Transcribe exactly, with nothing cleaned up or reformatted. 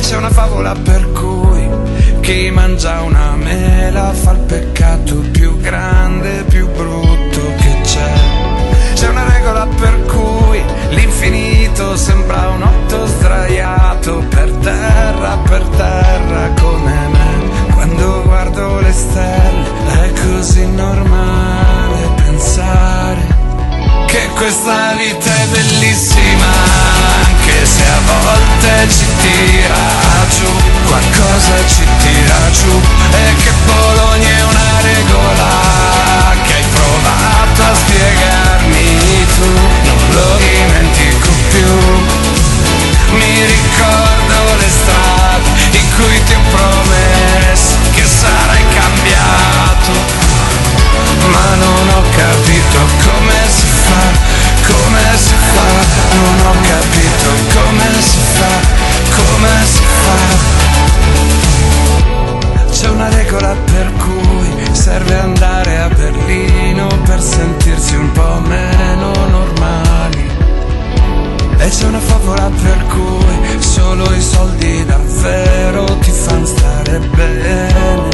c'è una favola per cui chi mangia una mela fa il peccato più grande, più brutto che c'è. C'è una regola per cui l'infinito sembra un otto sdraiato per terra, per terra come me. Quando guardo le stelle è così normale pensare che questa vita è bellissima, anche se a volte ci tira giù, qualcosa ci tira giù, e che Bologna è una regola che hai provato a spiegarmi tu, non lo dimentico più. Mi ricordo le strade in cui ti ho promesso che sarai cambiato, ma non ho capito come si fa, come si fa, non ho capito come si fa, come si fa. C'è una regola per cui serve andare a Berlino per sentirsi un po' meno normali, e c'è una favola per cui solo i soldi davvero ti fanno stare bene.